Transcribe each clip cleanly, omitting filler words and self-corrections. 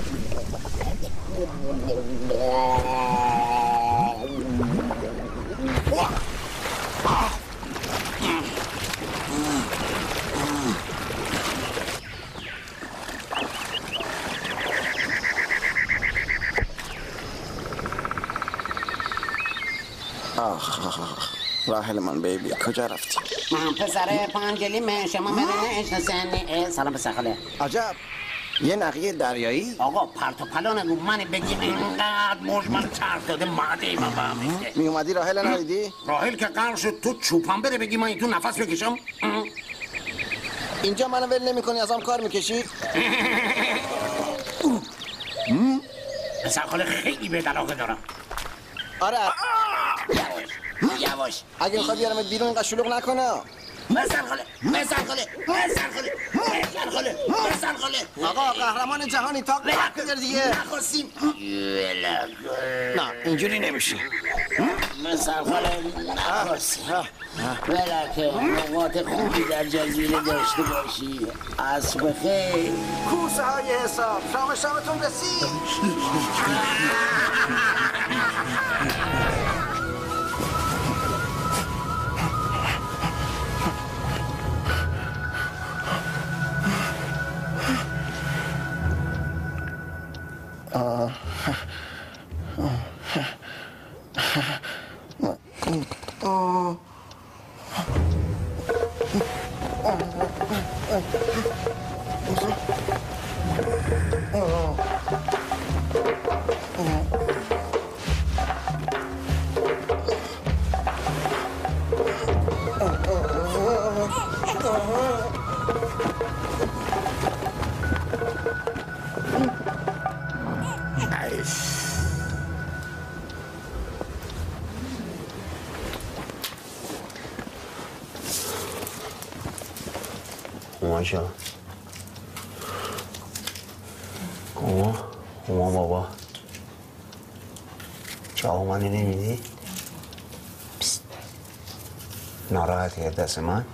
راحل من بیبی کجا رفتی؟ من پسر پانجلی شما مبینه سنی. سلام پسر خاله. عجب یه نقیه دریایی؟ آقا پرت و پلا نگو، من بگیم اینقدر مجمل ترک داده ماده من فهمیده. می اومدی راحل ندیدی؟ راحل که قرار شد تو چوپان بره بگی من این تو نفس بکشم. اینجا منو ول نمی‌کنی ازم کار میکشی؟ پسر خاله خیلی به علاقه دارم. آره یواش اگه میخوای بیارمت بیرون اینقدر شلوغ نکنه. پسر خاله. آقا قهرمان جهانی تا بگیر دیگه. نخواستیم. نه اینجوری نمیشه. پسر خاله نخواستیم. ولکه نقاط خوبی در جزیره داشته باشی. عصر خیر. کوسه های حساب شامتون رسید. ماشا اوما بابا چاقو منو نمیدی؟ ناراحتی از دست من؟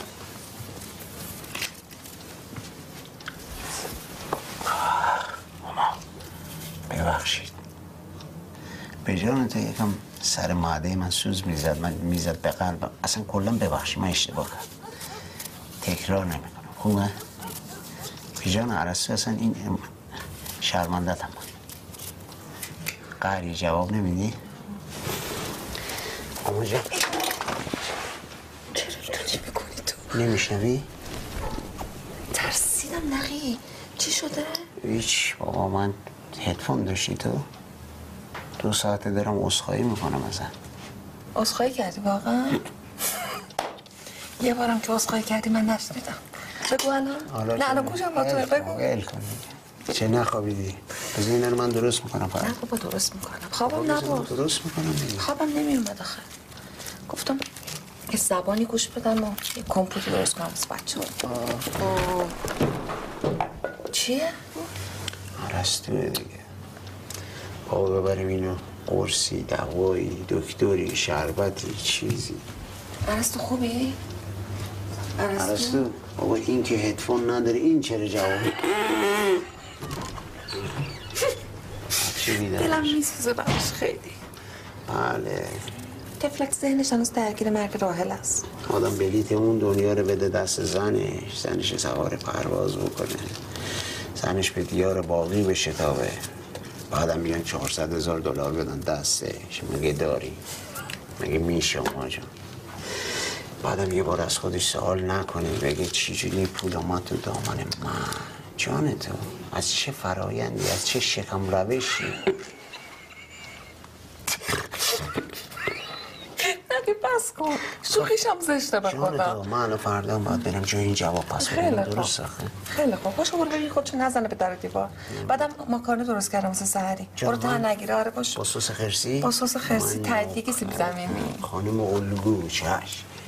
ماما ببخشید به جان تو یکم سر معده من سوز میزد به قلبم. اصلا کلا ببخشید من اشتباه کردم، تکرار نمیکنم. خوبه؟ به جان عرصه اصلا این شرمندتم من. قهری جواب نمیدی؟ اما جان چرا اینطوری میکنی تو؟ نمیشنوی؟ ترسیدم نقی. چی شده؟ هیچ بابا، من هدفون داشتی تو؟ 2 ساعته دارم عذرخواهی میکنم ازت. عذرخواهی کردی واقعا؟ یه بارم که عذرخواهی کردی من نشنیدم. بگو الان. نه الان گوشم با توه. بگو. ول کن. چه نخوابیدی؟ بذار اینا رو من درست میکنم فقط. نه بابا درست میکنم. خوابم نبود. درست میکنم دیگه. خوابم نمیومد آخه. گفتم یه زبانی گوش بدم و یه کمپیوتر درست کنم واسه بچه‌ها. چیه؟ عرستوه دیگه. بابا ببریم اینو قرصی، دوایی، دکتری، شربتی، چیزی. عرستو خوبی؟ عرستو بابا این که هدفون نداره این چرا جوابی؟ دلم میسوزه براش خیلی. بله تفلک ذهنش هنوز درگیر مرگ راحل است. آدم بلیت اون دنیا رو بده دست زنش سوار پرواز بکنه، زنش به دیار باقی بشتابه، بعدم بیان $400,000 بدن دستش. مگه داری؟ مگه میشه ما جان؟ بعدم یه بار از خودش سوال نکنه بگه چجوری پول اومد تو دامن من. جان تو از چه فرایندی، از چه شکم روشی؟ نگه بس کن، شوخیشم زشته به خدا. جان تو من فردا باید برم جای این جواب پس بدم. درست آخه؟ خیلی خوب باشه برو بگی خودشو نزنه به در دیوار. بعدم ماکارونی درست کردم واسه سحری. برو تا نگیره. آره باشه. با سس خرسی؟ با سس خرسی تدیگی سیب زمینی. خانم الگو. چشم.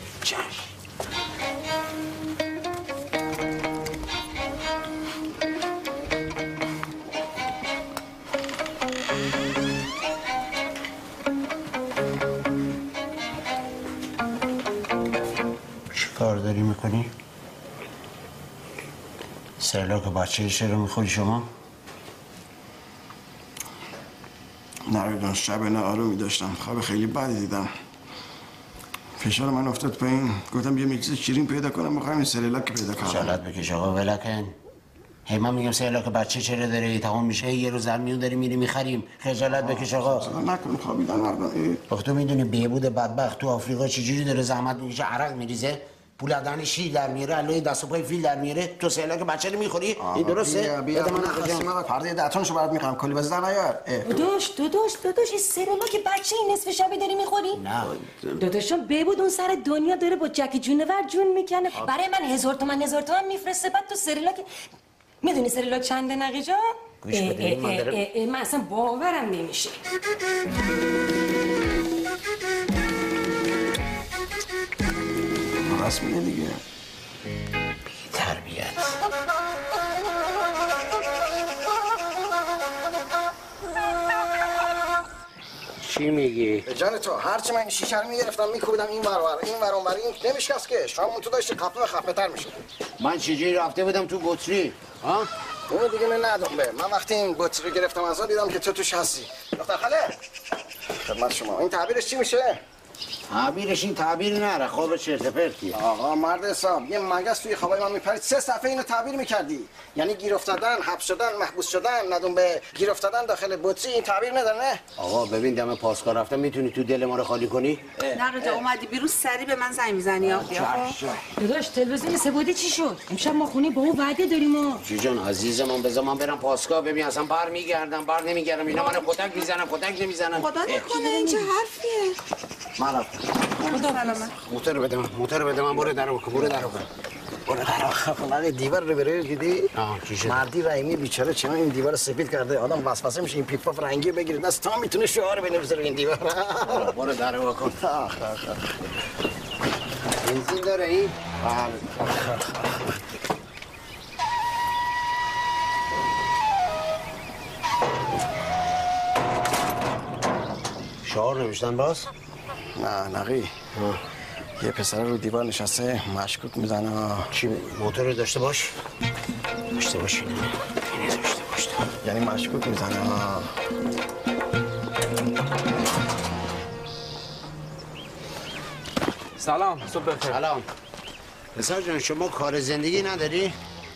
چی کار داری میکنی؟ سرلاک بچه چرا میخوری شما؟ نه شب نه آرومی داشتم، خواب خیلی بدی دیدم. فشار من افتاد پایین، گفتم بیا یک چیز شیرین پیدا کنم بخورم این سریلاک پیدا کنم. خجالت بکش آقا ولکن. هی من میگم سریلاک بچه چرا داره تمام میشه یه روز زرمیون داری میری میخریم. خجالت بکش آقا. نکن خوابیدن مردم. تو میدونی بهبود بدبخت تو آفریقا چجوری داره زحمت میکشه عرق میریزه؟ پول دهن شیر در میاره، علوی دست و پای فیل در میاره، تو سریلاک بچه رو میخوری؟ این درسته؟ بیا من نخواستم من فردا دهتونشو برات میخوام کلی باز در نیار. داداش این سریلاک بچه این نصف شبی داری میخوری؟ نه داداشم ببود اون سر دنیا داره با جکی جونور جون میکنه. برای من 1000 تومن میفرسته. بعد تو سریلاک میدونی سریلاک چنده نقی جان؟ گوش بده من اصلا باورم نمیشه. راست میگه دیگه. تربیت. چی میگی؟ جان تو هرچی من شیشه رو میگرفتم میکوبیدم این ور اون ور این نمیشکست که شامون تو داشتی خفه و خفه‌تر میشه. من چجوری رفته بودم تو بطری؟ ها؟ اون دیگه من ندارم به. من وقتی این بطری رو گرفتم ازا دیدم که تو توش هستی. دختر خاله خدمت شما. این تعبیرش چی میشه؟ تعبیرش این تعبیر نره خواب چرت پرتیه. آقا مرد حساب یه مگس توی خوابای من میپرید 3 صفحه اینو تعبیر میکردی. یعنی گیر افتادن، حبس شدن، محبوس شدن، ندون به گیر افتادن داخل بطری این تعبیر نداره نه؟ آقا ببین دم پاسکار رفتم میتونی تو دل ما رو خالی کنی؟ نقیجا اومدی بیرون سری به من زنگ میزنی داداش تلویزیون سبودی چی شد؟ امشب ما خونه با اون وعده داریم. جی جان عزیزم بذار من برم پاسکار ببین اصلا بر نمیگردم اینا من کتک میزنن کتک نمیزنن. خدا نکنه این چه حرفیه؟ من رفتم. موتور بده من برو درو برو خونه دیوار رو بره دیدی؟ چی شد؟ مردی رحیمی بیچاره چرا این دیوار سفید کرده آدم وسوسه میشه این پیپ پاپ رنگی بگیره دست تا میتونه شعار بنویسه رو این دیوار. برو درو کن. بنزین داره این؟ شعار نوشتن باز؟ نه نقی یه پسر رو دیوار نشسته مشکوک میزنه. چی موتور رو داشته باش؟ داشته باش اینه داشته باش یعنی مشکوک میزنه. سلام صبح بخیر. سلام پسر جان شما کار زندگی نداری؟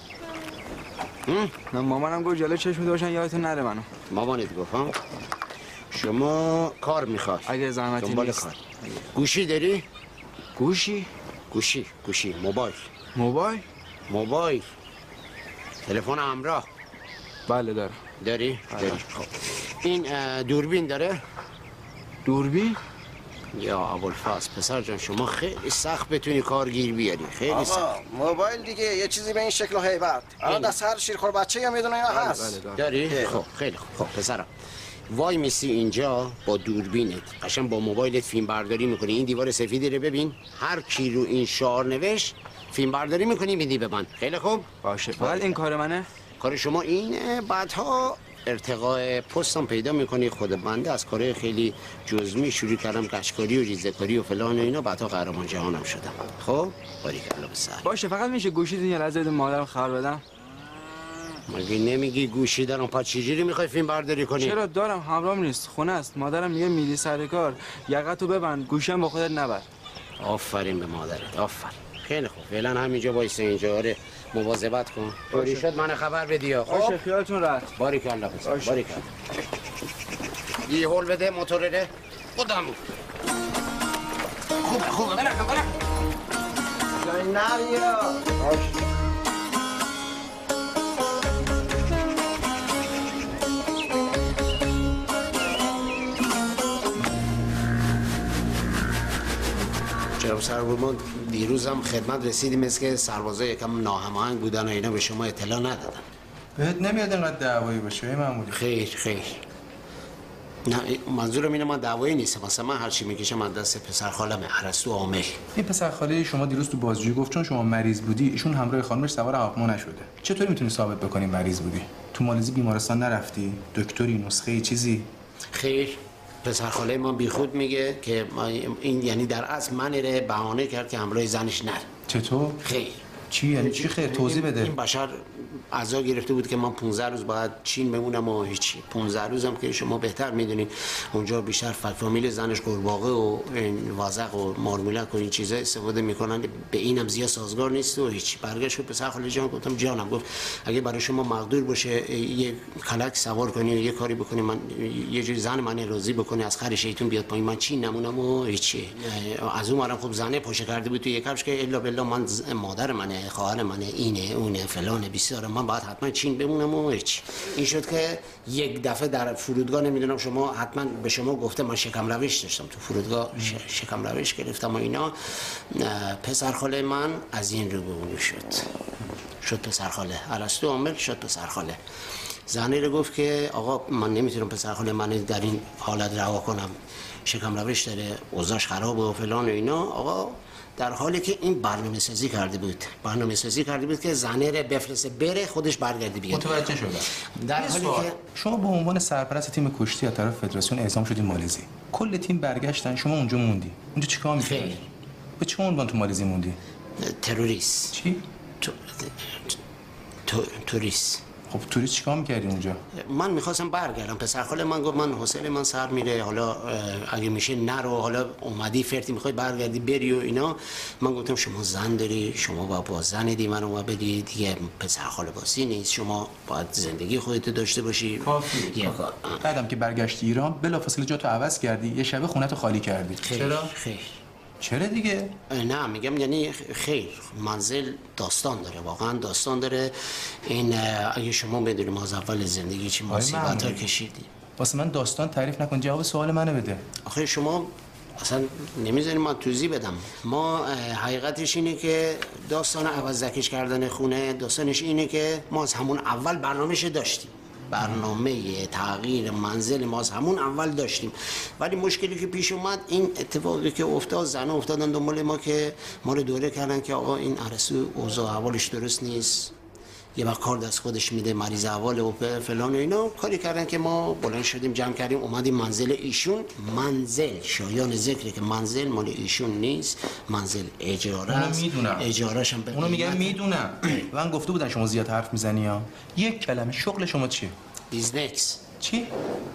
نه مامانم گفت جلو چشم داشتن یادتون نره منو. مامانت گفت ها؟ شما کار میخواد اگه زحمتی دنبال نیست. کار. گوشی داری؟ گوشی؟ گوشی موبایل تلفن همراه. بله دارم. داری؟ خب این دوربین داره؟ دوربین؟ یا ابوالفضل پسر جان شما خیلی سخت بتونی کارگیر بیاری خیلی سخت. موبایل دیگه یه چیزی به این شکل و هیبت. الان دست هر شیرخوار بچه‌ای هم یه دونه هست. بله داری؟ خب خیلی خوب. خب پسرم وای میسی اینجا با دوربینت قشنگ با موبایلت فیلم برداری میکنی. این دیوار سفیدی رو ببین هر کی رو این شعار نوشت فیلم برداری میکنی میدی به من. خیلی خوب باشه. فقط این کار منه؟ کار شما اینه. بعدها ارتقاء پستم پیدا میکنی. خود بنده از کارهای خیلی جزمی شروع کردم قشقاری و ریزه‌کاری و فلان و اینا بعدها قهرمان جهانم شدم. خب باریکلا به سر. باشه فقط میشه گوشی یه لحظه مادرم خبر بدم. مگه نمیگی گوشی دارم پس چجوری میخوای فیلم برداری کنی؟ چرا دارم همراهم نیست خونه است. مادرم میگه میری سر کار یقتو ببند گوشیم با خودت نبر. آفرین به مادرت آفرین. خیلی خوب فعلا همینجا وایس اینجا آره مواظبت کن. طوری شد من خبر بدی. خب باشه خیالتون راحت. باریکلا پسر باریکلا. یه هول بده موتور ره خودم. خوبه برم نریا جناب سربرمان دیروزم خدمت رسیدیم مثل که سربازا یکم ناهماهنگ بودن و اینا به شما اطلاع ندادن. بهت نمیاد اینقدر دعوایی باشه معمولی؟ خیر نه منظورم اینه من دعوایی نیست. مثلا من هرچی میکشم از دست پسر خالمه ارسطو عامل. این پسر خاله شما دیروز تو بازجویی گفت چون شما مریض بودی ایشون همراه خانمش سوار هواپیما نشده. چطوری میتونی ثابت بکنی مریض بودی؟ تو مالزی بیمارستان نرفتی؟ دکتری نسخه چیزی؟ خیر پسر خاله ما بیخود میگه که این یعنی در اصل من بهانه کرد که همراه زنش نره. چطور؟ خیر چی یعنی چی خیر توضیح بده. این بشر عزا گرفته بود که من 15 روز باید چین بمونم و هیچی. 15 روزم که شما بهتر میدونید اونجا بیشتر فامیل زنش قورباغه و این وازق و مارمولک و این چیزا استفاده میکنن، به اینم زیاد سازگار نیست و هیچ. برگشت پسر خاله جان گفتم جانم، گفت اگه برای شما مقدور باشه یه کلک سوار کنی و یه کاری بکنی، من یه جوری زن من راضی بکنی از خر شیطون بیاد پایین، من چین نمونم و هیچی. از اون مرام خب زنه پاشه کرده بود تو یک کفش که الا بالله من مادر منه، خواهر منه، اینه اونه فلان بیسار، من باید حتما چین بمونم و هیچ. این شد که یک دفعه در فرودگاه، نمیدونم شما حتما به شما گفته، من شکم روش داشتم تو فرودگاه، شکم روش گرفتم و اینا. پسر خاله من از این رو به اون شد پسر خاله، ارسطو عامل شد پسر خاله. زنی رو گفت که آقا من نمیتونم پسر خاله من در این حالت رها کنم، شکم روش داره، اوضاعش خرابه و فلان و اینا. آقا در حالی که این برنامه سازی کرده بود که زنه رو بفرسته بره، خودش برگرده بیاد. متوجه شدم. در حالی که شما به عنوان سرپرست تیم کشتی از طرف فدراسیون اعزام شدی مالزی، کل تیم برگشتن، شما اونجا موندی. اونجا چیکار می‌کردی؟ به چه عنوان تو مالزی موندی؟ تروریست. چی؟ توریست. خب توریست چیکار می‌کردی اونجا؟ من می‌خواستم برگردم. پسر خاله من گفت من حوصله من سر میره، حالا اگه میشه نرو، حالا اومدی فرتی می‌خوای برگردی بری و اینا. من گفتم شما زن داری، شما با زن دی منو بدی دیگه، پسر خاله باسی نیست، شما باید زندگی خودت داشته باشی. بعدم که برگشتی ایران بلافاصله جاتو عوض کردی، یه شب خونه‌تو خالی کردی. چرا؟ چرا دیگه؟ نه میگم یعنی خیر، منزل داستان داره، واقعا داستان داره. این اگه شما بدونید ما از اول زندگی چی مصیبت‌ها کشیدیم. واسه من داستان تعریف نکن، جواب سوال منو بده. آخه شما اصلا نمیذاریم من توضیح بدم. ما حقیقتش اینه که داستان عوض زکش کردن خونه، داستانش اینه که ما از همون اول برنامه‌اش داشتیم. برنامه تغییر منزل ما از همون اول داشتیم، ولی مشکلی که پیش اومد، این اتفاقی که افتاد، زنها افتادن دنبال ما که ما رو دوره کردن که آقا این ارسطو اوضاع احوالش درست نیست، یه وقت کار دست خودش میده، مریض احوال و فلان و اینا. کاری کردن که ما بلند شدیم جمع کردیم اومدیم منزل ایشون. منزل شایان ذکره که منزل مال ایشون نیست، منزل اجاره است. میدونم، اجارهش هم اونو میگم میدونم. من گفته بودن شما زیاد حرف میزنی ها. یک کلمه شغل شما چیه؟ بیزنس. چی؟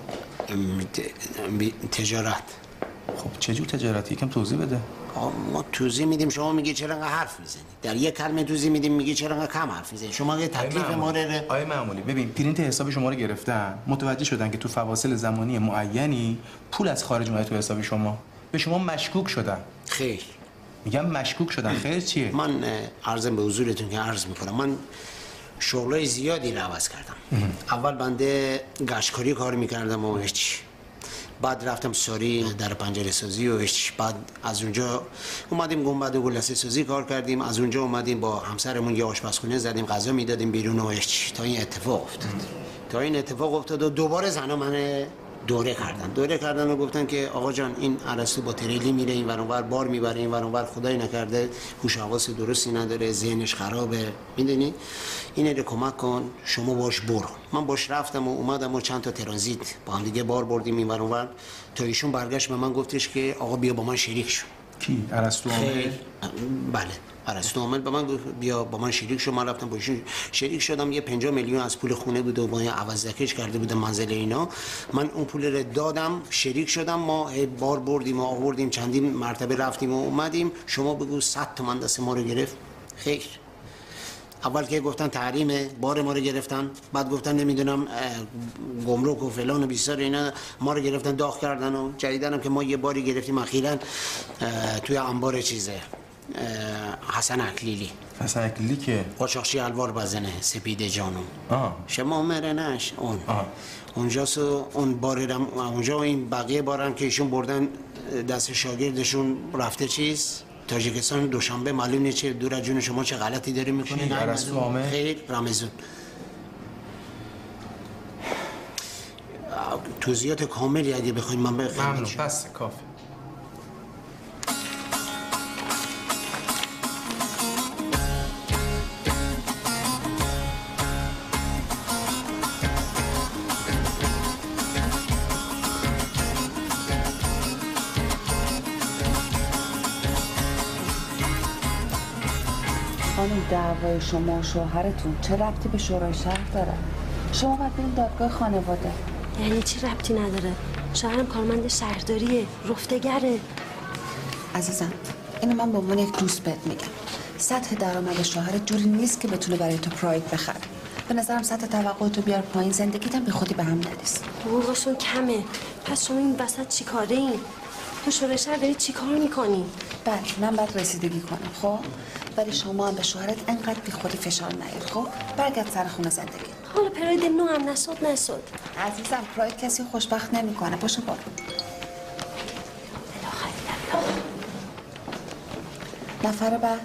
تجارت. خب چه جور تجارتی؟ یکم توضیح بده. ما توضیح میدیم، شما میگی چرا انقدر حرف میزنی. در یک کلمه توضیح میدیم، میگی چرا انقدر کم حرف میزنی. شما یه تکلیف ما رو آیه معمولی ببین، پرینت حساب شما رو گرفتن، متوجه شدن که تو فواصل زمانی معینی پول از خارج اومده تو حساب شما، به شما مشکوک شدن. خیر. میگم مشکوک شدن. خیر چیه؟ من عرضم به حضورتون که عرض میکنم، من شغلای زیادی رو عوض کردم. اول بنده گشتکاری کار میکردم و هیچ. بعد رفتم ساری در پنجره سازی و هیچ. بعد از اونجا اومدیم گنبد و گلدسته سازی کار کردیم. از اونجا اومدیم با همسرمون یه آشپزخونه زدیم، غذا میدادیم بیرون و هیچ. تا این اتفاق افتاد و دوباره زنا من دوره کردن و گفتن که آقا جان این ارسطو با تریلی میره این ور اونور، بار میبره این ور اونور، خدای نکرده هوش و حواس درستی نداره، ذهنش خرابه، میدونی اینه رو کمک کن، شما باش برو. من باش رفتم و اومدم و چند تا ترانزیت با هم دیگه بار بردیم این ور اونور، تا ایشون برگشت به من گفتش که آقا بیا با من شریک شو. کی؟ ارسطو عامل؟ بله، ارسطو عامل به من گفت بیا با من شریک شو. من رفتم با ایشون شریک شدم. یه 50 میلیون از پول خونه بود و با عوض زکش کرده بودم منزل اینا. من اون پول رو دادم، شریک شدم. ما بار بردیم و آوردیم، چندین مرتبه رفتیم و اومدیم. شما بگو 100 تومن دست ما رو گرفت. خیر، اول که گفتن تحریمه، بار ما رو گرفتن. بعد گفتن نمیدونم گمرک و فلان و بیسار اینا، ما رو گرفتن داغ کردن. و جدیدن هم که ما یه باری گرفتیم اخیراً توی انبار چیزه حسن اکلیلی. حسن اکلیلی که قاچاقچی الوار بزنه، سپیده جانم. شما مرنش اون. اونجاست اون بارم اونجا. این بقیه بارم که ایشون بردن دست شاگردشون رفته چیز تاجیکستان. دوشنبه معلوم نیست چه دور از جون شما چه غلطی داره میکنه. نه ارسطو عامل. خیر، رمضان. توضیحات کاملی اگه بخواید من بخوام. ممنون، بس کافی. خانم این دعوای شما و شوهرتون چه ربطی به شورای شهر داره؟ شما باید برین دادگاه خانواده. یعنی چی ربطی نداره؟ شوهرم کارمند شهرداریه، رفتگره. عزیزم اینو من به عنوان یک دوست بهت میگم. سطح درآمد شوهرت جوری نیست که بتونه برای تو پراید بخره. به نظرم سطح توقعتو بیار پایین، زندگیتم به خودی به هم نریز. حقوقشون کمه. پس شما این وسط چی کاره این؟ تو شورای شهر داری چی کار میکنی؟ بله من باید رسیدگی کنم خب، ولی شما هم به شوهرت انقدر بی خودی فشار نیار خب. برگرد سر خونه زندگی. حالا پراید نو هم نشد. عزیزم پراید کسی خوشبخت نمیکنه. پاشو برو. نفر بعد.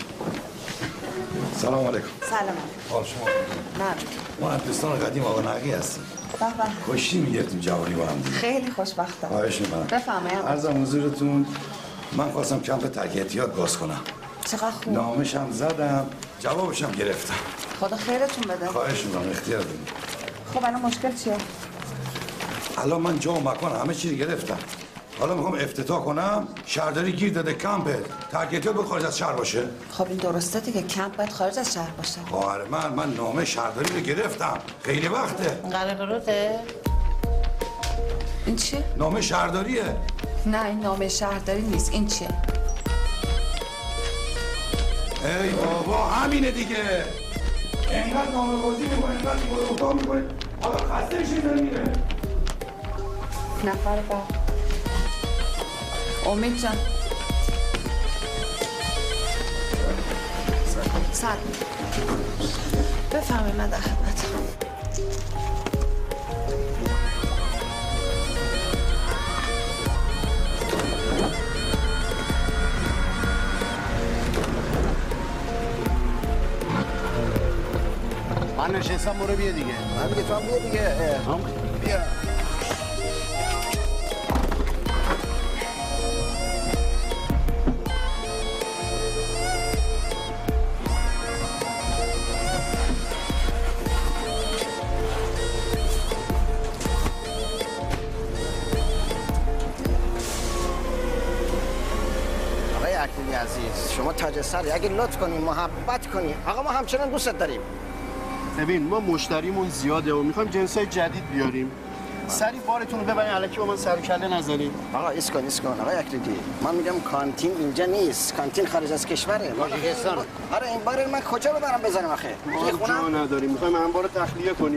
سلام علیکم. سلام. حال شما؟ نه. ما از دوستان قدیم آقا نقی هستیم. خوشی میگرفتیم جوانی با هم دیگه. خیلی خوشبختم. خواهش می‌کنم. بفرمایید. عرضم حضورتون من خواستم کمپ ترک احتیاط باز کنم. چقدر خوب. نامش هم زدم، جوابش هم گرفتم. خدا خیرتون بده. خواهش می‌کنم اختیار بدید. خب الان مشکل چیه؟ الان من جا و مکان همه چی گرفتم. حالا میخوام افتتاح کنم، شهرداری گیر داده کمپ ترک احتیاط باید خارج از شهر باشه. خب این درسته دیگه، کمپ باید خارج از شهر باشه. خواهر من نامه شهرداری رو گرفتم. خیلی وقته. قراره این چیه؟ نامه شهرداریه. نه این نامه شهرداری نیست. این چیه؟ ای بابا همینه دیگه. اینقدر نامه بازی میکنه، اینقدر میکنه اتاق میکنه. حالا خسته میشه داره میره. نفر بعد. امید جان. سلام. بفهمی من در خدمتم. من نشستم برو بیا دیگه. من دیگه تو هم بیا دیگه. بیا. آقای اکلیلی عزیز شما تاج سری اگه لطف کنی محبت کنی آقا ما همچنان دوستت داریم. ببین ما مشتریمون زیاده و میخوایم جنسای جدید بیاریم. سری بارتون رو ببرین الکی با من سر و کله نزنین. آقا ایس کن آقای اکلیلی من میگم کانتین اینجا نیست، کانتین خارج از کشوره. تاجیکستان. آره این بار من کجا ببرم بزنم آخه؟ ما جا نداریم میخوایم انبار رو تخلیه کنیم.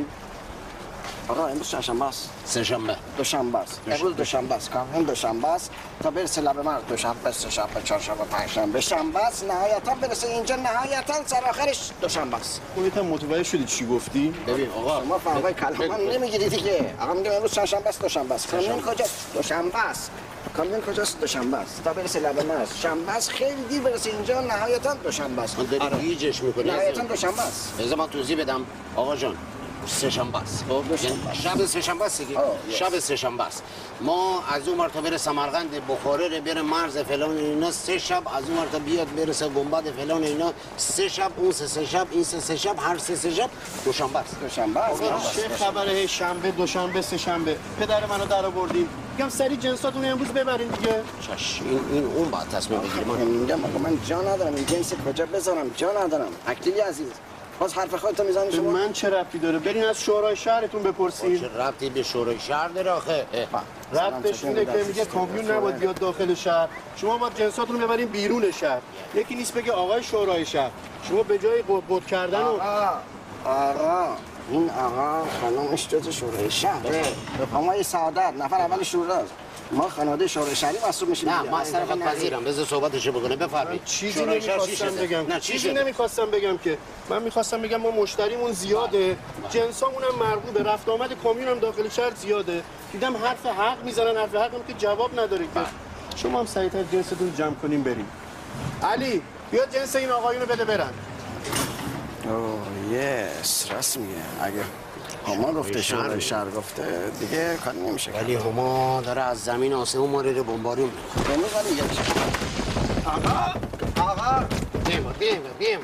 آقا امروز چهارشنبه است. سه‌شنبه. دوشنبه است. امروز دوشنبه است. کاملا دوشنبه است. تا برسه لب مرد دوشنبه، سه‌شنبه، چهارشنبه، پنجشنبه، شنبه است. نهایتا برسه اینجا نهایتا سر آخرش دوشنبه است. خودت هم متوجه شدی چی گفتی؟ ببین آقا ما فرقای کلام نمیگیری دیگه. آقا میگم امروز چهارشنبه است، دوشنبه است. کاملا کجاست؟ دوشنبه است. کاملا کجاست؟ دوشنبه است. تا برسه لب مرد شنبه است. خیلی دیر برسه اینجا نهایتا دوشنبه است. من داری گیجش میکنی. نهایتا دوشنبه است. بذار من توضیح بدم آقا جان. سه‌شنبه است. شب سه‌شنبه است دیگه. شب سه‌شنبه است. ما از اون مرتا بره سمرقند، بخاری، بره مرز فلان اینا 3 شب، از اون مرتا بیاد برسه گنبد فلان اینا 3 شب، اون 3 شب، این 3 شب، هر 3 شب دوشنبه است. دوشنبه است. چه خبره؟ شنبه، دوشنبه، سه‌شنبه. پدر منو در آوردین. میگم سری جنساتون رو امروز ببرین دیگه. چش این اون بعد تصمیم بگیریم. میگم آقا من جا ندارم این جنس کجا بذارم، جا ندارم. اکلیلی عزیز باز حرف خودتو میزنی شما. من چه ربطی داره؟ برین از شورای شهرتون بپرسین. چه ربطی به شورای شهر داره آخه؟ ربطش اینه که میگه کامیون نباید بیاد داخل شهر. شما باید جنساتون رو ببرین بیرون شهر. یکی نیست بگه آقای شورای شهر. شما به جای قد کردن و آقا این آقا خانمش جز شورای شهره. رفقای سعادت نفر اول شورا است. ما خانواده شورای شهری محسوب میشیم. نه من اصلا پذیرم. بذار صحبتشو بکنه. بفرمایید. چیزی نمیخواستم بگم. نه چیزی نمیخواستم بگم که من میخواستم بگم ما مشتریمون زیاده، جنسامون هم مرغوبه، رفت آمد کامیون هم داخل شهر زیاده. دیدم حرف حق میزنن، حرف حق هم که جواب نداره که. شما هم سریعتر جنستون جمع کنیم بریم. علی بیا جنس این آقایونو بده برن. اوه یس رسمیه. اگه هما گفته شورای شهر گفته دیگه کاری نمیشه. ولی هما داره از زمین آسمون ما رو بمباری میکنه. یعنی ولی یک آقا بیم.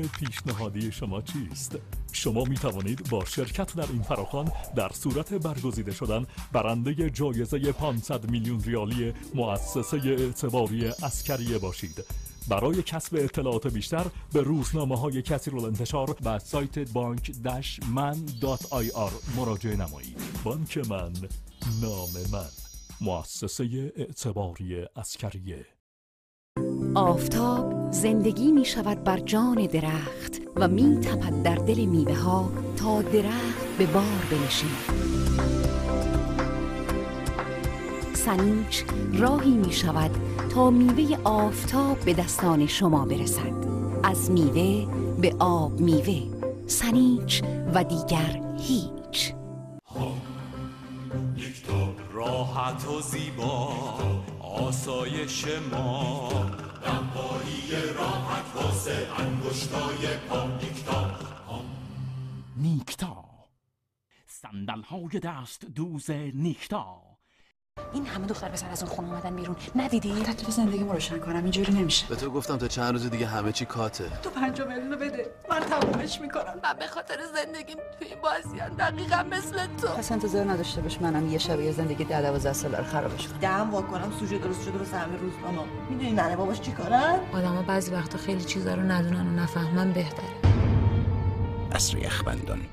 پیشنهادی شما چیست؟ شما می توانید با شرکت در این فراخوان در صورت برگزیده شدن برنده جایزه 500 میلیون ریالی مؤسسه اعتباری عسکریه باشید. برای کسب اطلاعات بیشتر به روزنامه‌های کثیرالانتشار و سایت bank-man.ir مراجعه نمایید. بانک من، نام من، مؤسسه اعتباری عسکریه. آفتاب زندگی می شود بر جان درخت و می تپد در دل میوه ها تا درخت به بار بنشیند. سنیچ راهی می شود تا میوه آفتاب به دستان شما برسد. از میوه به آب میوه، سنیچ و دیگر هیچ. راحت و زیبا آسایش ما، دنبالی راحت واسه انگشتای پا. نیکتا، صندل‌های دست دوز نیکتا. این همه دختر پسر از اون خونه اومدن بیرون، ندیدی؟ تکلیف زندگیمو روشن کنم، اینجوری نمیشه. به تو گفتم تا چند روز دیگه همه چی کاته. تو 5 میلیون رو بده، من تمومش میکنم. من به خاطر زندگیم توی این بازیان دقیقا مثل تو. پس انتظار نداشته باش منم یه شب زندگی 10-12 ساله رو خرابش کنم. دهم واکنم سوژه درست شده واسه همه روزنامه. میدونی ننه باباش چیکارن؟ آدما بعضی وقتا خیلی چیزا رو ندونن و نفهمن بهتره. عصر یخبندان.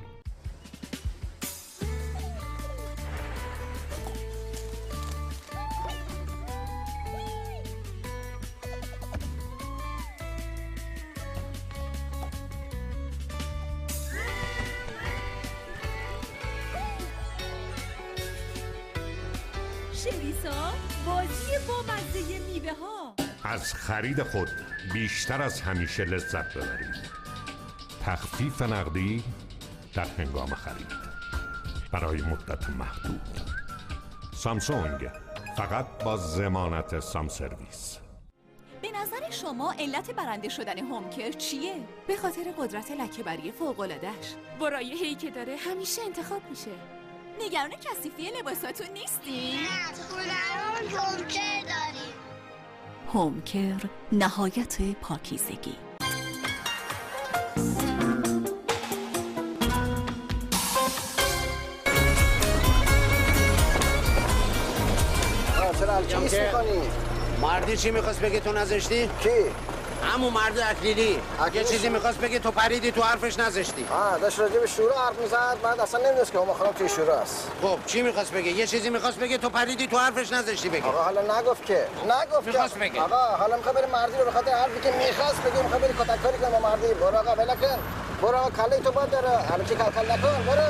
شریسا بازی با مزه میوه ها. از خرید خود بیشتر از همیشه لذت ببرید. تخفیف نقدی در هنگام خرید برای مدت محدود. سامسونگ، فقط با ضمانت سام سرویس. به نظر شما علت برنده شدن هومکر چیه؟ به خاطر قدرت لکه‌بری فوق‌العاده‌اش. برای که داره همیشه انتخاب میشه. نگران کثیفی لباساتون نیستی؟ نه، تو خونه‌مون هومکر داریم. هومکر، نهایت پاکیزگی. چرا الکیس میکنی؟ مردی چی میخواست بگه تو نذاشتی؟ کی؟ همون مرد اکلیلی. یه چیزی میخواست بگه تو پریدی تو حرفش نذاشتی. داشت راجع به شورا حرف میزد، بعد اصلا نمیدونست که ما خانم توی شورا است. خب چی میخواست بگه؟ یه چیزی میخواست بگه تو پریدی تو حرفش نذاشتی بگه. آقا حالا نگفت که میخواست بگه. آقا حالا میخواد بره مردی رو به خاطر حرفی که میخواست بگه میخواد بره کتک کاری کنه با مردی. برو آقا ول کن. برو آقا کله تو باد داره. همین چی کل نکن. برو.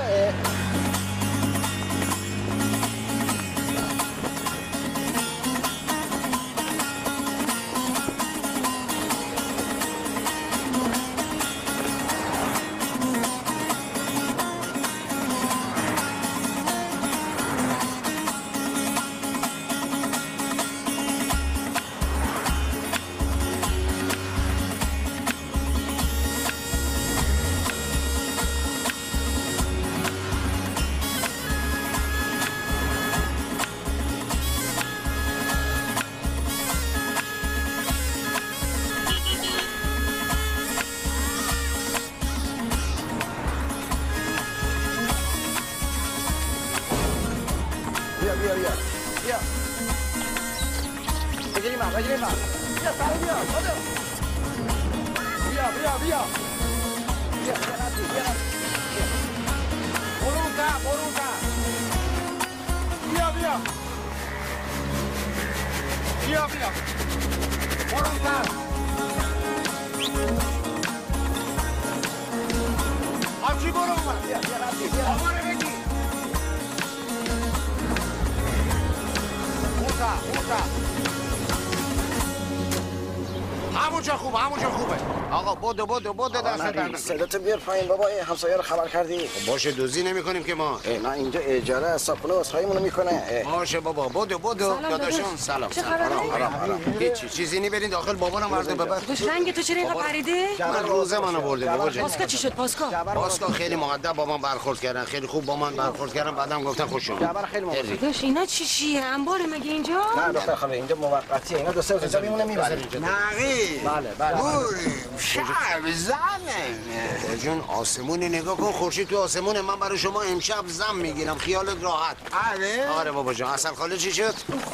همونجا خوبه. آقا بدو دست در صداتو بیار پایین بابا. همسایه رو خبر کردی؟ باشه دوزی نمی‌کنیم که ما. نه اینجا اجاره از صاحبخونه واسهایمونو میکنه. باشه بابا بدو داداشم. سلام. آرام. هیچ چیزی نبرین داخل بابا مردم ببر. رنگ تو چرا اینقدر پریده؟ من روزه منو برده بابا جان. پاسکا چی شد پاسکا خیلی مؤدب با من برخورد کردن، خیلی خوب با من برخورد کردن، بعدم گفتن خوش اومد. جبر خیلی مواظب. داش اینا چیه؟ انبار مگه اینجا؟ نه دختر خاله اینجا موقتیه. اینا دو سه روز اینجا میمونه میبره. نقی بله بله شب زنه جون آسمون نگاه کن، خورشید تو آسمونه. من برای شما امشب زن میگیرم، خیالت راحت. آره بابا جان. اصل خاله چی شد؟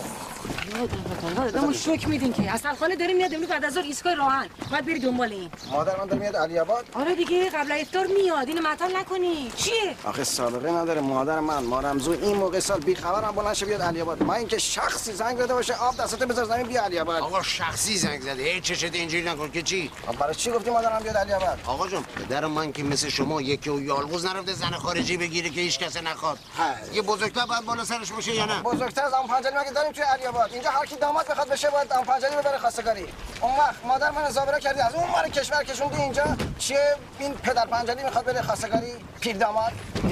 آدمو شوک میدین که اصل خاله داریم میاد امروز بعد از ظهر ایستگاه راهن. باید بری دنبال این. مادر من داره میاد علی آباد. آره دیگه قبل افطار میاد. اینو معطل نکنی. چیه؟ آخه سابقه نداره مادر من. ما رمزو این موقع سال بی خبرم بلند شه بیاد علی آباد. من اینکه شخصی زنگ زده باشه آب دستت بذار زمین بیا علی آباد. آقا شخصی زنگ زده. هیچ چشت اینجوری نکن که چی؟ برای چی گفتی مادرم بیاد علی آباد؟ آقا جون پدر من که مثل شما یکی و یالغوز نرفته زن خارجی بگیره که هیچ کس نخواد. یه بزرگتر باید بالا سرش باشه یا نه؟ بزرگتر از اون پنجلی مگه داریم توی علی آباد؟ اینجا هر کی داماد بخواد بشه باید اون پنجلی ببره خواستگاری. اون وقت مادر من زابره کردی از اون مال کشور کشوندی اینجا چیه این پدر پنجلی میخواد بره خواستگاری پیر داماد؟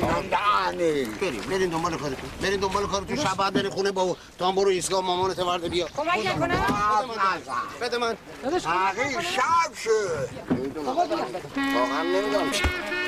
برین دنبال کارتون. برین دنبال کارتون. شب بعد برین خونه با تام برو ایستگاه مامانت ورده بیا. کمک نکنم. بده من. حقیقی شب شد. واقعا نمیدونم چی.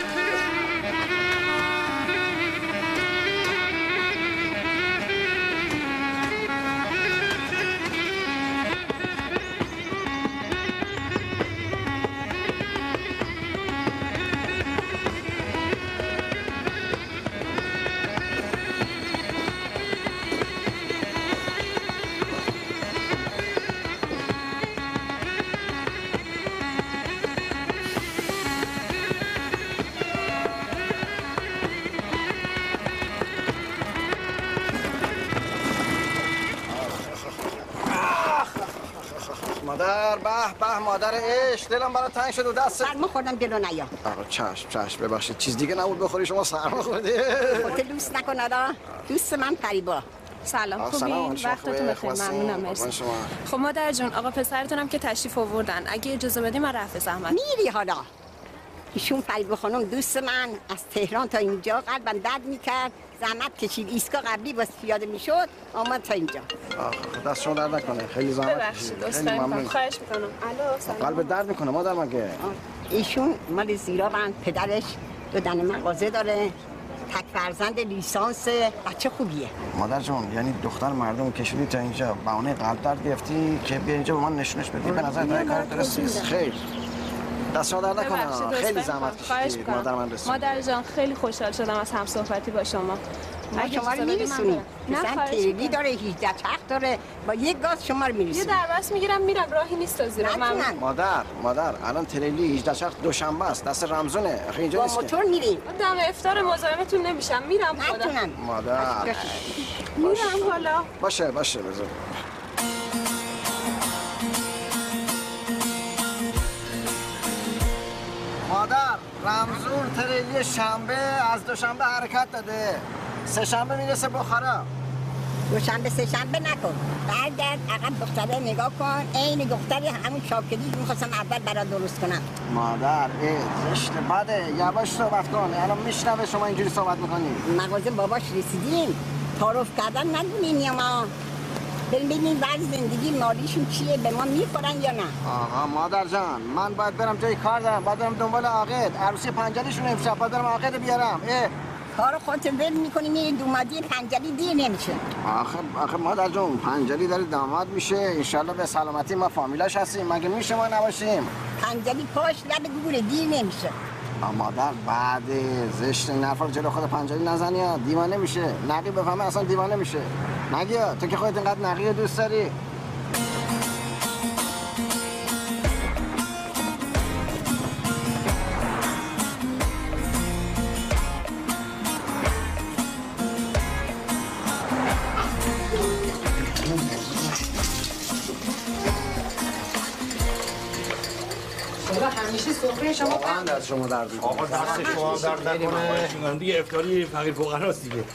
مادر به مادر عشق دلم برای تنگ شد و دست سرما خوردم جلو نیا. آقا چشم ببخشید چیز دیگه نبود بخوری شما سرما خوردی. خودت دوست نکن آره. دوست من فریبا. سلام خوبی؟ وقتتون بخیر. ممنونم مرسی. خب مادر جون آقا پسرتونم که تشریف آوردن. اگه اجازه بدی من رفع زحمت میری حالا. ایشون فریبا خانم دوست من از تهران تا اینجا قلبم درد میکرد. زحمت کشید ایستگاه قبلی باز پیاده میشد آمد تا اینجا. دست شما درد نکنه. خیلی زحمت کشید. خیلی ممنون. خواهش میکنم. الو سلام. قلب درد میکنه مادر مگه. ایشون مال زیرابند. پدرش دو دانه مغازه داره. تک فرزند لیسانس. بچه خوبیه. مادر جون یعنی دختر مردم کشیدی تا اینجا بهونه قلب درد گرفتی که بیا اینجا به من نشونش بدی. به نظر تا کار درست خیر. دست شما درد نکنه. خیلی زحمت کشیدی مادر من رسید. مادر جان خیلی خوشحال شدم از هم صحبتی با شما. ما شما رو میرسونیم. مثلا تریلی داره 18 چرخ داره با یک گاز شما رو میرسونیم. یه دربست میگیرم میرم راهی نیست تا زیرا. مادر الان تریلی 18 چرخ دوشنبه است. دست رمزونه. آخه اینجا نیست. با موتور میریم. دم افطار مزاحمتون نمیشم. میرم خدا. مادر میرم حالا. باشه بذار. مادر رمزون تریلی شنبه از دوشنبه حرکت داده. سه شنبه میرسه بخارا. دوشنبه سه شنبه نکن. برگرد عقب دختره نگاه کن. عین دختری همون شاکری میخواستم اول برات درست کنم. مادر زشت بده. یواش صحبت کن. الان میشنوه شما اینجوری صحبت میکنی. مغازه باباش رسیدیم. تعارف کردن ندونین یا ما. بریم ببینیم وضع زندگی مالیشون چیه به ما میخورن یا نه. آها مادر جان من باید برم جای کار دارم. باید برم دنبال عاقد. عروسی پنجلیشون امشب باید برم عاقد بیارم. کارو خودت ول میکنی میری دومادی پنجلی دیر نمیشه. آخه مادر جون پنجلی داره داماد میشه. انشالله به سلامتی ما فامیلاش هستیم. مگه میشه ما نباشیم؟ پنجلی پاش لب گوره دیر نمیشه. مادر بعد زشت نفر جلو خود پنجلی نزنی ها. دیوانه میشه. نقی بفهمه اصلا دیوانه میشه. نگیا تو که خودت اینقدر نقی دوست داری. همیشه سفره شما واقعا دست شما درد میکنه. آقا دست شما درد نکنه. دیگه افطاری فقیر فقراست دیگه.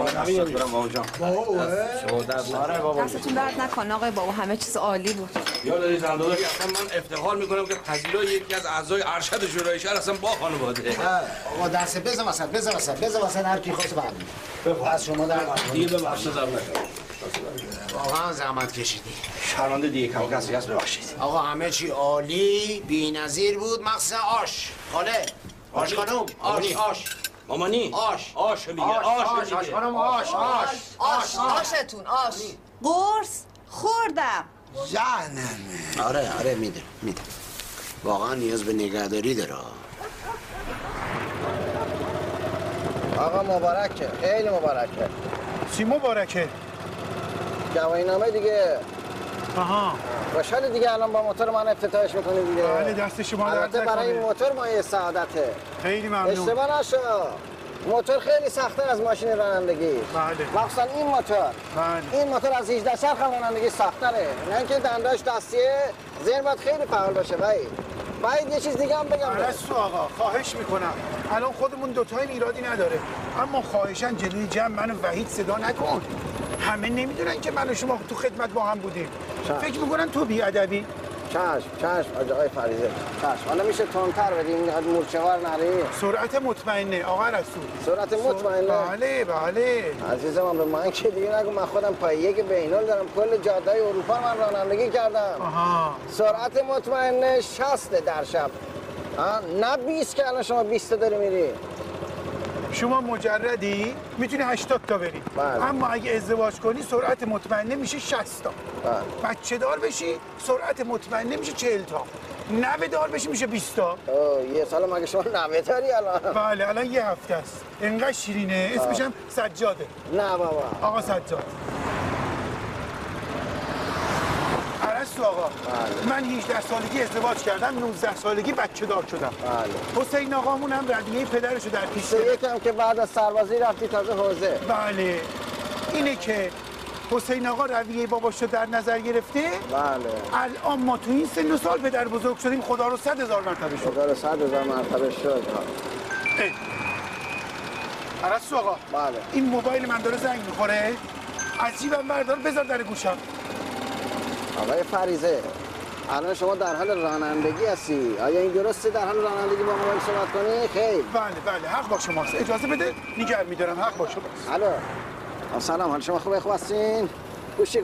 دستتون درد نکنه آقای بابا. همه چیز عالی بود. یادت زنده که اصلا من افتخار میکنم که پذیرای یکی از اعضای ارشد شورای شهر اصلا با خانواده. آقا دست بزن وسط هر کی خواست بعد. از شما درد دیگه ببخشید زحمت. واقعا زحمت کشیدی. شرمنده دیگه کم کسی هست ببخشید. آقا همه چی عالی بی‌نظیر بود مخصوص آش. خاله آش خانم آش مامانی آش میگه آش خانم آش آشتون قرص خوردم. جانمه. آره میدونم واقعا نیاز به نگهداری داره. آقا مبارکه، خیلی مبارکه. چی مبارکه؟ گواهینامه دیگه. آها. خوشحالی دیگه الان با موتور من افتتاحش میکنی دیگه. بله دست شما درد نکنه. برای این موتور مایه سعادته. خیلی ممنون. اشتباه نشو. موتور خیلی سخت‌تر از ماشین رانندگی. بله. مخصوصا این موتور. بله. این موتور از 18 چرخ رانندگی سخت‌تره. نه اینکه دنداش دستیه، ذهن باید خیلی فعال باشه باید یه چیز دیگه هم بگم. عرض آقا خواهش میکنم. الان خودمون دوتاییم ایرادی نداره. اما خواهشاً جلوی جمع منو وحید صدا نکن. همه نمیدونن که من و شما تو خدمت با هم بودیم. فکر میکنن تو بی‌ادبی. چشم آقای فریزه. چشم. حالا میشه تندتر بدیم اینقدر مورچه‌وار نریم. سرعت مطمئنه آقا رسول. سرعت مطمئنه؟ بله. عزیزم به من که دیگه نگو، من خودم پای یک بین‌ال دارم، کل جاده‌های اروپا من رانندگی کردم. آها. سرعت مطمئنه 60 در شب. نه 20 که الان شما 20 داری میری. شما مجردی میتونی 80 تا بری. بله. اما اگه ازدواج کنی سرعت مطمئنه میشه 60 تا. بله. بچه دار بشی سرعت مطمئنه میشه 40 تا. نوه دار بشی میشه 20 تا. یه سال مگه شما نوه داری الان؟ بله الان یه هفته است. انقدر شیرینه. اسمش هم سجاده. نه بابا. آقا سجاد. عرض آقا. من 18 سالگی ازدواج کردم، 19 سالگی بچه دار شدم. بله. حسین آقامون هم ردیه پدرشو در پیش یکم که بعد از سربازی رفتی تازه حوزه. بله. اینه که حسین آقا رویه باباشو در نظر گرفته. بله. الان ما تو این سن و سال پدر بزرگ شدیم، خدا رو 100,000 مرتبه شد. خدا رو 100,000 مرتبه شد. عرض آقا. بله. این موبایل من داره زنگ میخوره. از جیبم بردار بذار در گوشم. آقای فریزه، الان شما در حال رانندگی هستی. آیا این درسته در حال رانندگی با موبایل صحبت کنی؟ خیر. بله حق با شماست. اجازه بده نگه میدارم. حق با شماست. الو. سلام، حال شما خوب هستین؟ گوشی.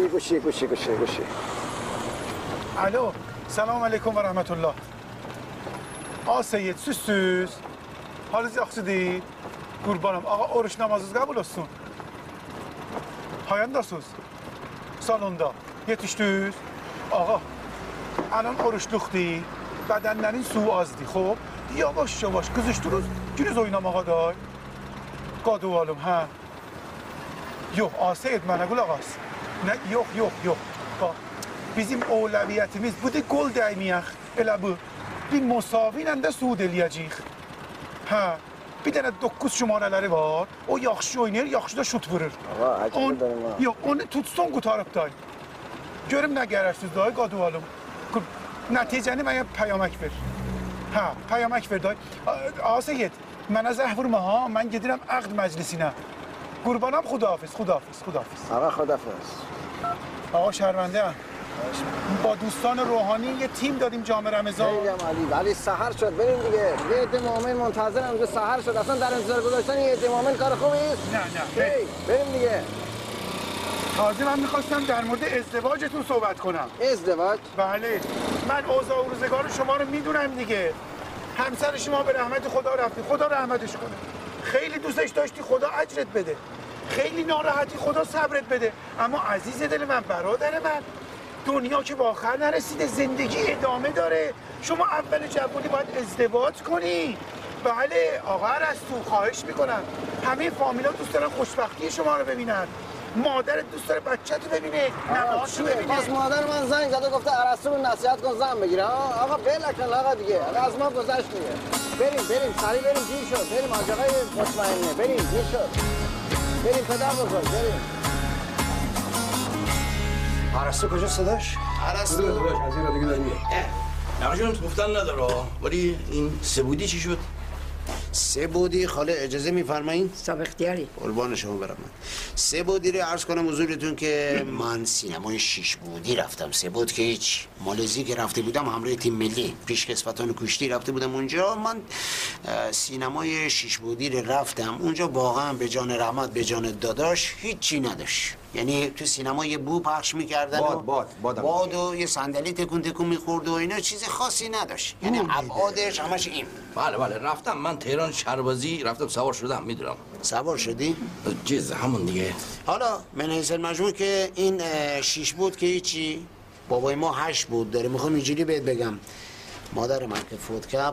الو. سلام علیکم و رحمت الله. سید süssüz. Halınız yaxşı değil. Qurbanım. Ağa oruç namazınız qəbul olsun. Hayandasınız. Salonda. Yetişdiniz. Ağa. Anan oruçluqdur. Bədənlərin suyu azdır. Xoş. Yavaş qızışdınız. Giriz oynamağa da. Qadıvalım, hə. Yox, Seyid mənə qulaq as. Yox. Bizim əvvəliyyətimiz budur, qol dəyməyək. Elə bu. Bir musavir ilə suud eləyəcəyik. Hə. Bir dənə 9 şumarələri var. O yaxşı oynayır, yaxşı da şut vurur. Yox, onu tutsun qutarıb da. Görüm nə qərərsiniz da, qadıvalım. Nəticəni mənə pəyamək ver. Hə, pəyamək ver da. Seyid, mənə zəh vurma ha. Mən gedirəm əqd məclisinə. قربانم خداحافظ. آقا خداحافظ. آقا شرمنده هم. با دوستان روحانی یه تیم دادیم جام رمضان. خیلی عالی. ولی سحر شد، بریم دیگه. یه عده مؤمن منتظرن که سحر شد. اصلا در انتظار گذاشتن یه عده مؤمن کار خوبی است؟ نه. بریم دیگه. تازه من میخواستم در مورد ازدواجتون صحبت کنم. ازدواج؟ بله. من اوضاع و روزگار شما رو میدونم دیگه. همسر شما به رحمت خدا رفتی. خدا رحمتش کنه. خیلی دوستش داشتی، خدا اجرت بده. خیلی ناراحتی، خدا صبرت بده. اما عزیز دل من، برادر من، دنیا که به آخر نرسیده، زندگی ادامه داره. شما اول جوانی باید ازدواج کنی. بله آقا رستو، خواهش میکنم. همه فامیلا دوست دارن خوشبختی شما رو ببینن. مادرت دوست داره بچه‌تو ببینه، نمازشو ببینه. پس مادر من زنگ زده گفته ارسطو نصیحت کن زن بگیره. آقا بلکن آقا دیگه. از ما گذشت دیگه. بریم سریع بریم، دیر شد. بریم آقای مطمئنه. بریم دیر شد. بریم پدر بزرگ، بریم. ارسطو کجا صداش؟ ارسطو از این را دیگه داریم. نقا جون گفتن نداره ولی این سبودی چی شد؟ سبودی خاله اجازه میفرمایید؟ صاحب اختیاری. قربان شما برم من. سبودی رو عرض کنم حضورتون که من سینمای 6 بودی رفتم. سبود که هیچ. مالزی که رفته بودم همراه تیم ملی پیشکسوتان کشتی رفته بودم اونجا. من سینمای 6 بودی رو رفتم اونجا، واقعا به جان رحمت به جان داداش هیچی نداشت. یعنی تو سینما یه بو پخش میکردن باد و یه صندلی تکون میخورد و اینا، چیز خاصی نداشت. یعنی ابعادش همش این. بله رفتم من تهران شهربازی رفتم، سوار شدم. میدونم سوار شدی؟ چیز همون دیگه. حالا من حیث المجموع که این 6 بود که هیچی، بابای ما 8 بود داره. میخوام اینجوری بهت بگم مادر من که فوت کرد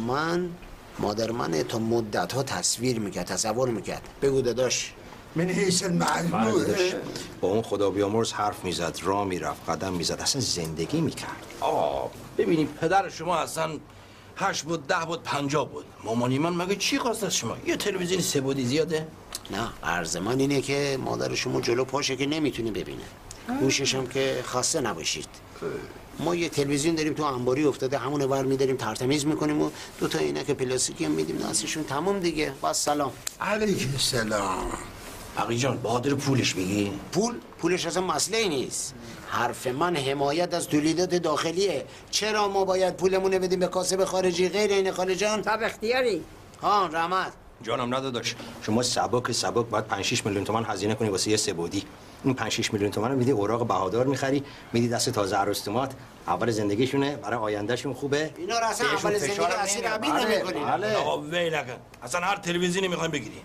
مادر من تا مدت ها تصور میکرد. بگو داداش. من حیث المعلومه با اون خدا بیامرز حرف میزد، راه میرفت، قدم میزد، اصلا زندگی میکرد. ببینید پدر شما اصلا 8 بود 10 بود 50 بود. مامانی من مگه چی خواست از شما؟ یه تلویزیون 3 بعدی زیاده؟ نه عرض من اینه که مادر شما جلو پاشه که نمیتونه ببینه. گوشش هم که خسته نباشید. ما یه تلویزیون داریم تو انباری افتاده، همون ور می‌داریم ترتمیز میکنیم و 2 تا عینک پلاستیکی هم میدیم دستشون. تمام دیگه. با سلام. علیکم السلام. عقی جان بهادر پولش میگی؟ پولش اصلا مسئله نیست. حرف من حمایت از تولیدات داخلیه. چرا ما باید پولمون بدیم به کاسب خارجی غیر این خالجان؟ تا اختیاری. ها رحمت جانم نداداش، شما سبک باید 5-6 میلیون تومان هزینه کنی واسه یه 3 بعدی. این 5-6 میلیون تومان رو میدی اوراق بهادار میخری، میدی دست تازه عروستمات. اول زندگیشونه، برای آیندهشون خوبه. اینا رو اصلا اول زندگی اسیر عبید نمی‌کنیم. آقا ویل نکن. اصلا هر تلویزیونی میخوایم بگیری.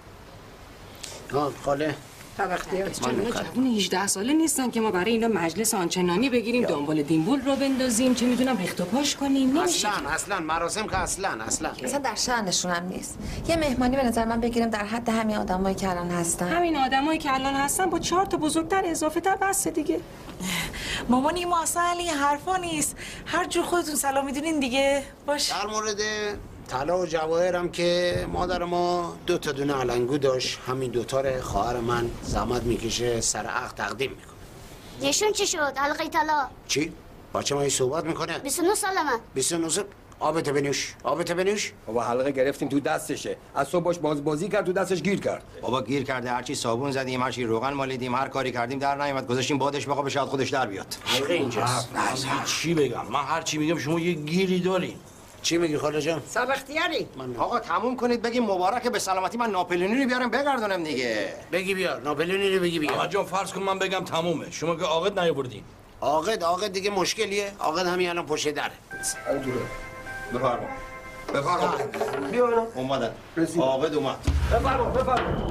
خاله جوون 18 ساله نیستن که ما برای اینا مجلس آنچنانی بگیریم، دنبال دیمبول رو بندازیم، چه میدونم ریخت و پاش کنیم. نمیشه اصلا مراسم که اصلا در شأنشون هم نیست. یه مهمانی به نظر من بگیریم در حد همین آدمایی که الان هستن. همین آدمایی که الان هستن با 4 تا بزرگتر اضافه تر بس دیگه. مامانی ما اصلا این حرفا نیست. هر جور خودتون سلام میدونین دیگه. باش. در مورد طلا و جواهرم که مادر ما 2 تا دونه علنگو داشت، همین 2 تا رو خواهر من زحمت میکشه سر عقد تقدیم میکنه. یشون چی شد؟ حلقه طلا. چی؟ بچه ما این صحبت میکنه؟ 29 سالمه. 29 سال؟ آبته بنوش. بابا حلقه گرفتیم تو دستشه. از صبح باش بازی کرد تو دستش گیر کرد. بابا گیر کرده، هرچی صابون زدیم، هرچی روغن مالیدیم، هر کاری کردیم در نیامد. گذاشتیم بادش بخوابه شاید خودش در بیاد. حلقه اینجاست. چی بگم؟ من هر چی میگم شما یه گیری دارین. چی میگی خاله جان؟ صاحب اختیاری. آقا تموم کنید بگیم مبارکه به سلامتی. من ناپلونی رو بیارم بگردونم دیگه. بگی بیار ناپلونی رو بگی بیار. آقا جان فرض کن من بگم تمومه، شما که عاقد نیاوردین. عاقد دیگه مشکلیه. عاقد همین الان پشت دره. بفرما بیا اومدن. عاقد اومد. بفرما.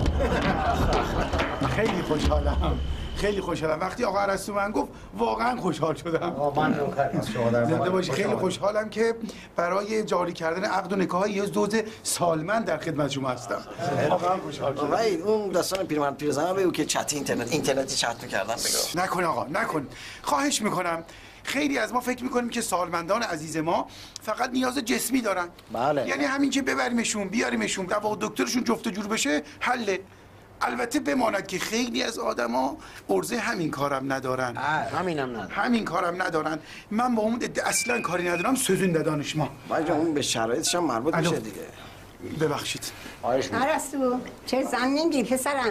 خیلی خوشحالم. وقتی آقا ارسطو من گفت واقعا خوشحال شدم. من از شما زنده باشی. خیلی خوشحالم که برای جاری کردن عقد و نکاح یه دوز سالمند در خدمت شما هستم. واقعا خوشحال شدم. وای اون داستان پیرمرد پیرزن بگو که چت اینترنتی چت می‌کردن بگو. نکن آقا نکن. خواهش میکنم. خیلی از ما فکر میکنیم که سالمندان عزیز ما فقط نیاز جسمی دارن. بله. یعنی همین که ببریمشون بیاریمشون دوا دکترشون جفت و جور بشه حله. البته بماند که خیلی از آدما عرضه همین کارم ندارن. همین کارم ندارن. من با اون اصلا کاری ندارم. سوزونده دانشما. باید اون به شرایطش هم مربوط میشه دیگه. ببخشید. ارسطو چه زن نمیگی پسرم؟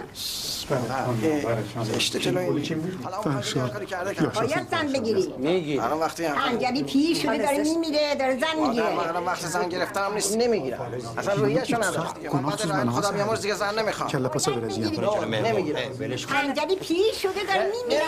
زشته جلوی حالا اون کاری کرده باید زن بگیری. میگیری. الان وقتی انجلی پیر شده داره میمیره داره زن میگیره. من الان وقت زن گرفتم نیست نمیگیرم. اصلا رویه‌شو ندارم. من خدا بیامرز دیگه زن نمیخوام. کله پاسا برزیم. نمیگیره. انجلی پیر شده داره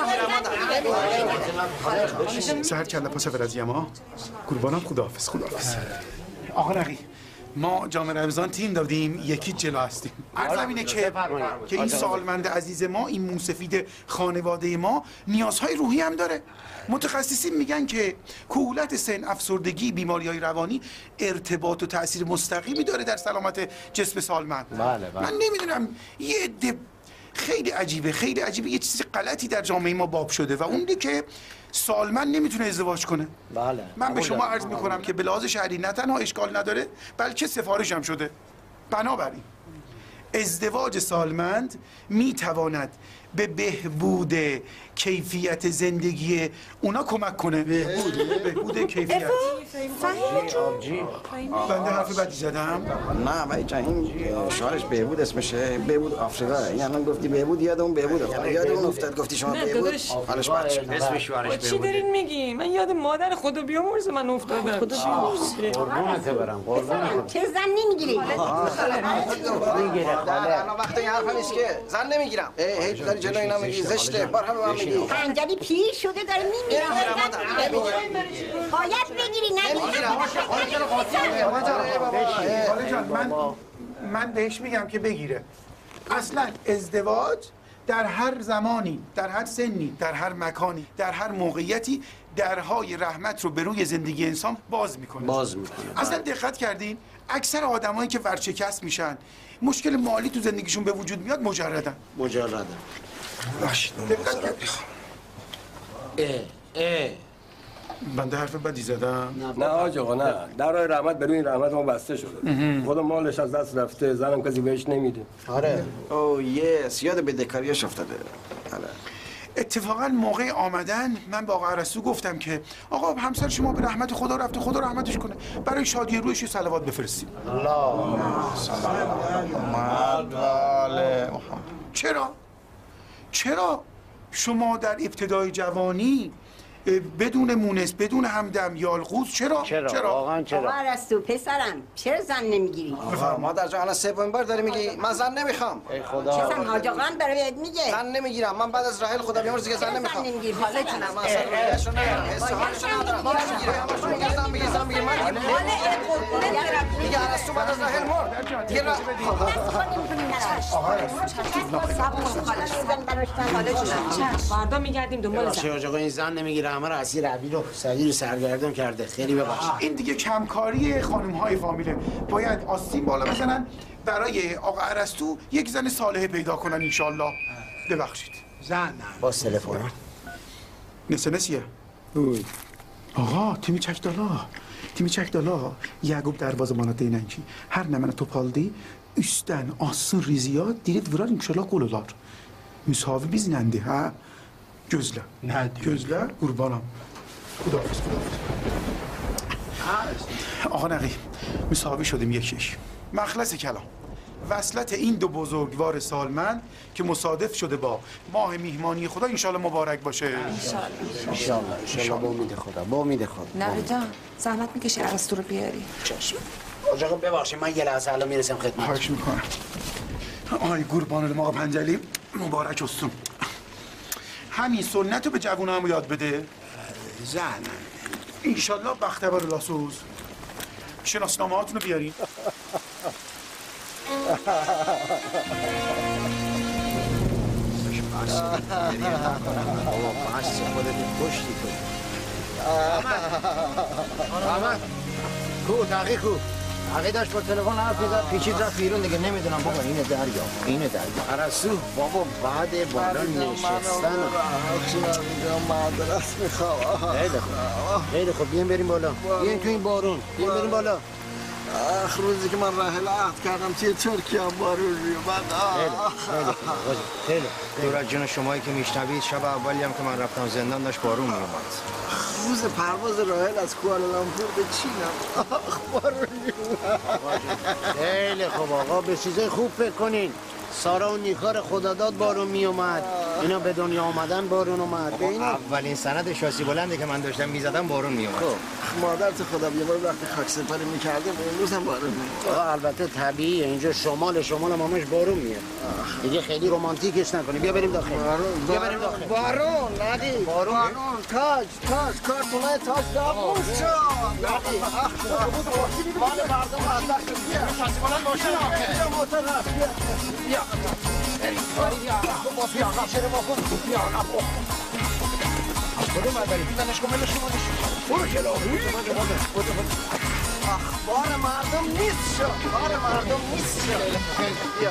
میمیره. سحر کله پاسا برزیم ها. قربانم خداحافظ. آقا نقی ما جامعه رمضان تیم دادیم یکی جلو هستیم. عرضم اینه که این سالمند عزیز ما این موسفید خانواده ما نیازهای روحی هم داره. متخصصین میگن که کهولت سن، افسردگی، بیماری‌های روانی ارتباط و تأثیر مستقیمی داره در سلامت جسم سالمند. من نمیدونم یه عده خیلی عجیبه یه چیز غلطی در جامعه ما باب شده و اون که سالمند نمیتونه ازدواج کنه. من به شما عرض میکنم که به لحاظ شرعی نه تنها اشکال نداره بلکه سفارش هم شده. بنابراین ازدواج سالمند میتواند به بهبود کیفیت زندگی اونا کمک کنه. بهبود کیفیت. بنده حرف بدی زدم؟ نه ولی این شعارش بهبود اسمشه. بهبود آفریقا. این الان گفتی بهبود یاد اون بهبود یاد اون افتاد. گفتی شما بهبود حالش بد شد. اسم شعارش چی دارین میگین؟ من یاد مادر خدا بیامرز من افتادم. قربونت برم. چه زن نمیگیری؟ میگیره. الان وقت این حرفا نیست که زن نمیگیرم. هیچ داری جلو اینا میگی زشته. بار هم میگی. انجلی پیر شده داره میمیره. باید بگیری نمیگیرم. من بهش میگم که بگیره. اصلا ازدواج در هر زمانی، در هر سنی، در هر مکانی، در هر موقعیتی درهای رحمت رو به روی زندگی انسان باز میکنه. اصلا دقت کردین اکثر آدمایی که ورشکست میشن مشکل مالی تو زندگیشون به وجود میاد مجردن. باشید دقت بنده حرف بدی زدم؟ نه آج آقا نه، درهای رحمت به روی رحمت ما بسته شده. خود مالش از دست رفته، زنم کسی بهش نمیده. آره. او یس، یاد بدهکاریاش افتاده. اتفاقا موقع آمدن من با آقا ارسطو گفتم که آقا همسر شما به رحمت خدا رفته، خدا رحمتش کنه، برای شادی رویش یه صلوات بفرستیم. چرا شما در ابتدای جوانی بدون مونس، بدون همدم، یالغوز چرا؟ واقعا چرا؟ آقا ارسطو پسرم چرا زن نمیگیری؟ مادر جان الان سومین بار داره میگی من زن نمیخوام. ای خدا. چه زن حاج آقا هم داره بهت میگه؟ زن نمیگیرم. من بعد از رحیل خدا بیامرز دیگه زن نمیخوام. زن نمیگیری. حالا چونم من اصلا رویشو ندارم. حسابشو ندارم. زن میگی زن میگی من دیگه ارسطو بعد از رحیل مرد. دیگه فردا میگردیم دنبال زن. حاج آقا این زن نمیگیره، همه رو اسیر عبید و سگیر سرگردون کرده. خیلی ببخشید. این دیگه کمکاری خانم‌های فامیله. باید آستین بالا بزنن برای آقا ارسطو یک زن صالحه پیدا کنن انشالله. ببخشید. زن با تلفن. نسیه. آقا تیمی çek dala. Yaqub darvazamana deyilən ki, hər nə mənə topaldı, üstdən assın riziya, direkt vurar inşallah gol olar. Müsavi bizləndir, hə? Gözlə. Gözlə, qurbanam. Xudafiz. آقا نقی مساوی شدیم یک. مخلص کلام وصلت این دو بزرگوار سالمند که مصادف شده با ماه میهمانی خدا انشالله مبارک باشه. انشالله با امید خدا. نقی جان زحمت میکشی ارسطو رو بیاری. چشم. حاج آقا ببخشید من یه لحظه الان میرسم خدمت. خواهش میکنم. آی قربان آقا پنجلی مبارک استون. همین سنت رو به جوونا هم یاد بده. زن انشالله بختبر لاسوز. شناسنامه هاتون رو بیارین. بابا بحث خودت پشتی تو. احمد کو تحقیق کو تحقیق داشت با تلفن حرف میزد پیچید رفت بیرون دیگه نمیدونم بابا اینه دریا ارسطو بابا بعد بالا نشستن مدرس میخوام. خیلی خوب بیایم بریم بالا. بیایم تو این بارون بریم بالا. روزی که من رحل عهد کردم توی ترکیه هم بارون میومد. خیلی دور از جون شمایی که میشنوید شب اولی هم که من رفتم زندان داشت بارون میومد. روز پرواز راحل از کوالالامپور به چینم بارون میومد. خیلی خوب آقا به چیزای خوب فکر کنین. سارا و نیکار خداداد بارون میومد. اینا به دنیا آمدن بارون اومد. اولین سند شاسی بلندی که من داشتم میزدم بارون میومد. مادر تو خدا بیامرز وقتی خاک سپاری میکردیم امروز هم بارون میاد. البته طبیعیه اینجا شمال همش بارون میاد. دیگه خیلی رمانتیکش نکنی. بیا بریم داخل. بارون ندی. بارون تاج کارتونه تاج دابوس شد. مال مردم مردم بیا شاسی بلند باشه بیا موتور هست بیا بیا چرا واکن بیا کدوم برداری بیدنش کن ملش کن برو جلو اخبار مردم نیست شد بیا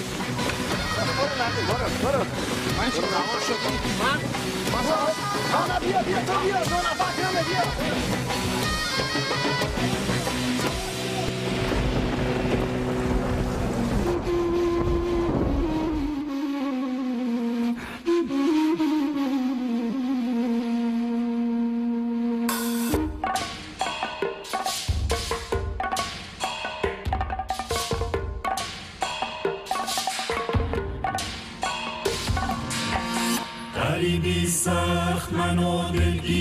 برو من چون روان شد من بیا تو بیا دو نفر کمه بیا غریبی سخت منو دلگیر